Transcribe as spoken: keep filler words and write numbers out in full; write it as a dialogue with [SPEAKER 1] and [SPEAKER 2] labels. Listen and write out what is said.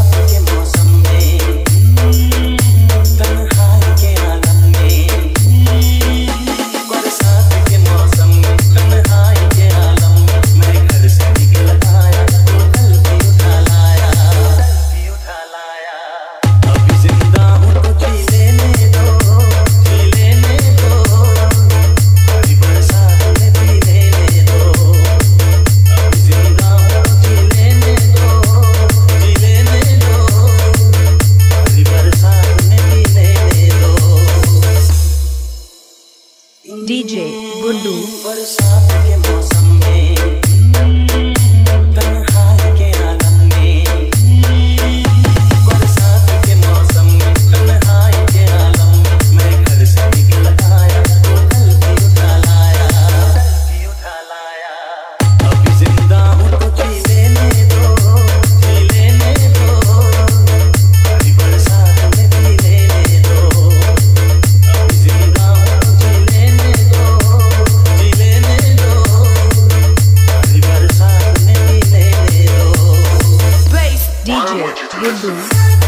[SPEAKER 1] DJ Guddu.
[SPEAKER 2] बरसात के मौसम में तन्हाई के आलम में, बरसात के मौसम में तन्हाई के आलम में, मैं घर से निकल आया तो कल भी उठा लाया, भी उठा लाया। अभी जिंदा हूँ तो जी लेने दो, जी लेने दो, अभी बरसात में जी लेने दो। अभी जिंदा हूँ तो जी लेने दो, जी लेने दो, अभी बरसात में जी लेने दो।
[SPEAKER 1] डीजे गुड्डू।